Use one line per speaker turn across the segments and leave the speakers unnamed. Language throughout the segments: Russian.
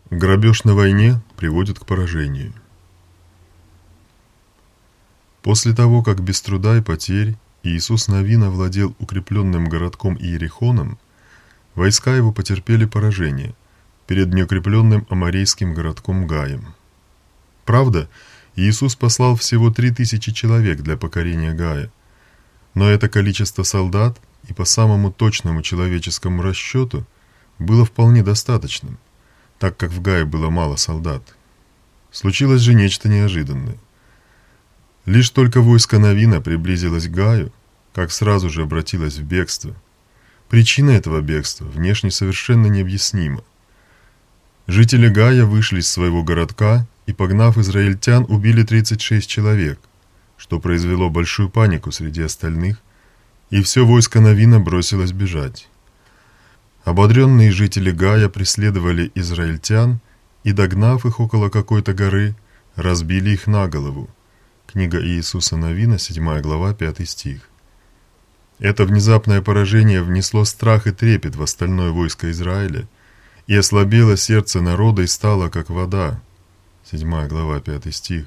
Грабеж на войне приводит к поражению. После того, как без труда и потерь Иисус Навин овладел укрепленным городком Иерихоном, войска его потерпели поражение перед неукрепленным аморейским городком Гаем. Правда, Иисус послал всего 3000 человек для покорения Гая, но это количество солдат и по самому точному человеческому расчету было вполне достаточным, так как в Гае было мало солдат. Случилось же нечто неожиданное. Лишь только войско Навина приблизилось к Гаю, как сразу же обратилось в бегство. Причина этого бегства внешне совершенно необъяснима. Жители Гая вышли из своего городка и, погнав израильтян, убили 36 человек, что произвело большую панику среди остальных, и все войско Навина бросилось бежать. Ободренные жители Гая преследовали израильтян и, догнав их около какой-то горы, разбили их на голову. Книга Иисуса Навина, 7 глава, 5 стих. Это внезапное поражение внесло страх и трепет в остальное войско Израиля, и ослабело сердце народа и стало как вода. 7 глава, 5 стих.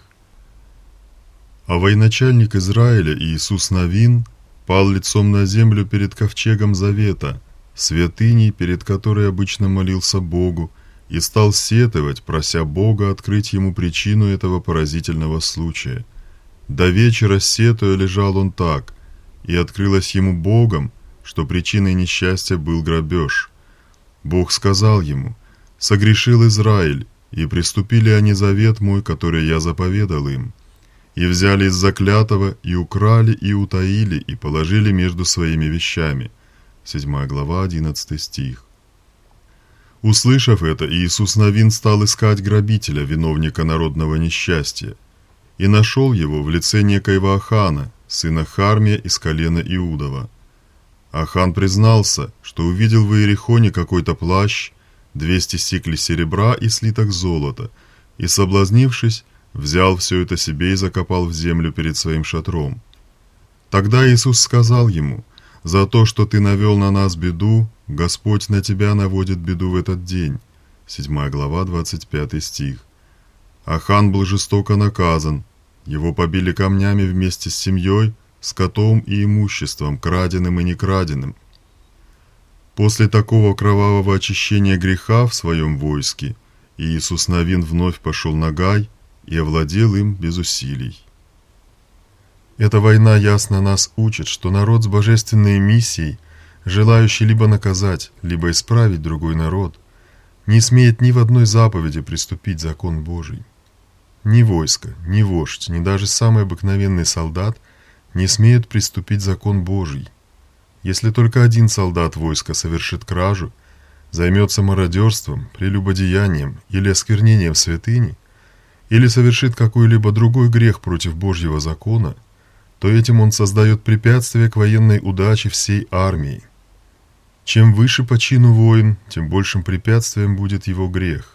А военачальник Израиля Иисус Навин пал лицом на землю перед ковчегом завета, святыней, перед которой обычно молился Богу, и стал сетовать, прося Бога открыть ему причину этого поразительного случая. До вечера сетуя лежал он так, и открылось ему Богом, что причиной несчастья был грабеж. Бог сказал ему: «Согрешил Израиль, и приступили они завет мой, который я заповедал им, и взяли из заклятого, и украли, и утаили, и положили между своими вещами». 7 глава, 11 стих. Услышав это, Иисус Навин стал искать грабителя, виновника народного несчастья, и нашел его в лице некоего Ахана, сына Хармия из колена Иудова. Ахан признался, что увидел в Иерихоне какой-то плащ, 200 сиклей серебра и слиток золота, и, соблазнившись, взял все это себе и закопал в землю перед своим шатром. Тогда Иисус сказал ему: «За то, что ты навел на нас беду, Господь на тебя наводит беду в этот день». 7 глава, 25 стих. Ахан был жестоко наказан. Его побили камнями вместе с семьей, скотом и имуществом, краденым и некраденым. После такого кровавого очищения греха в своем войске Иисус Навин вновь пошел на Гай и овладел им без усилий. Эта война ясно нас учит, что народ с божественной миссией, желающий либо наказать, либо исправить другой народ, не смеет ни в одной заповеди приступить закон Божий. Ни войско, ни вождь, ни даже самый обыкновенный солдат не смеют приступить закон Божий. Если только один солдат войска совершит кражу, займется мародерством, прелюбодеянием или осквернением святыни, или совершит какой-либо другой грех против Божьего закона, то этим он создает препятствие к военной удаче всей армии. Чем выше по чину воин, тем большим препятствием будет его грех.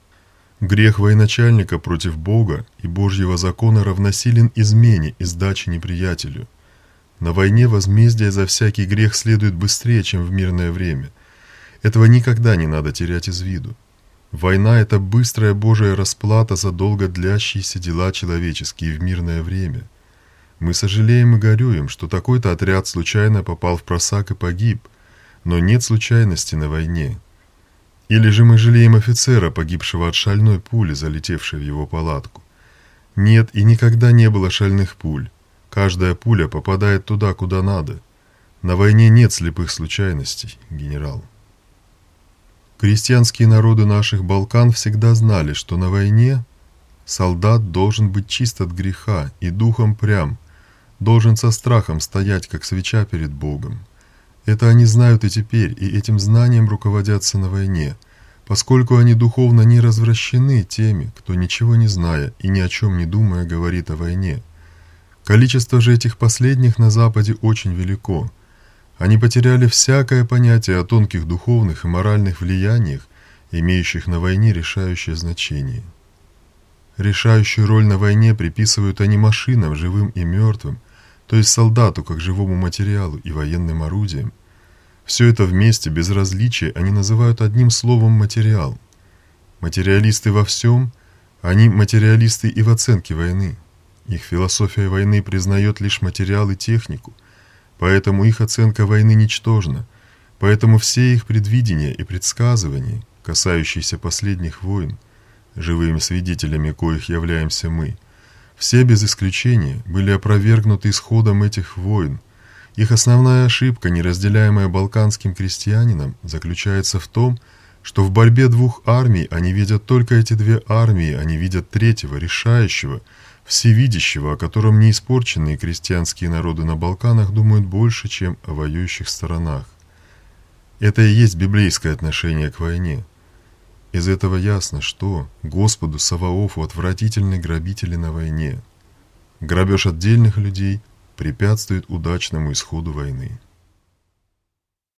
Грех военачальника против Бога и Божьего закона равносилен измене и сдаче неприятелю. На войне возмездие за всякий грех следует быстрее, чем в мирное время. Этого никогда не надо терять из виду. Война – это быстрая Божия расплата за долго длящиеся дела человеческие в мирное время. Мы сожалеем и горюем, что такой-то отряд случайно попал в просак и погиб, но нет случайности на войне. Или же мы жалеем офицера, погибшего от шальной пули, залетевшей в его палатку. Нет и никогда не было шальных пуль. Каждая пуля попадает туда, куда надо. На войне нет слепых случайностей, генерал. Крестьянские народы наших Балкан всегда знали, что на войне солдат должен быть чист от греха и духом прям, должен со страхом стоять, как свеча перед Богом. Это они знают и теперь, и этим знанием руководятся на войне, поскольку они духовно не развращены теми, кто, ничего не зная и ни о чем не думая, говорит о войне. Количество же этих последних на Западе очень велико. Они потеряли всякое понятие о тонких духовных и моральных влияниях, имеющих на войне решающее значение. Решающую роль на войне приписывают они машинам, живым и мертвым, то есть солдату как живому материалу и военным орудиям. Все это вместе, без различия, они называют одним словом «материал». Материалисты во всем, они материалисты и в оценке войны. Их философия войны признает лишь материал и технику, поэтому их оценка войны ничтожна, поэтому все их предвидения и предсказывания, касающиеся последних войн, живыми свидетелями коих являемся мы, все без исключения были опровергнуты исходом этих войн. Их основная ошибка, неразделяемая балканским крестьянином, заключается в том, что в борьбе двух армий они видят только эти две армии, они видят третьего, решающего, всевидящего, о котором неиспорченные крестьянские народы на Балканах думают больше, чем о воюющих сторонах. Это и есть библейское отношение к войне. Из этого ясно, что Господу Саваофу отвратительны грабители на войне. Грабеж отдельных людей препятствует удачному исходу войны.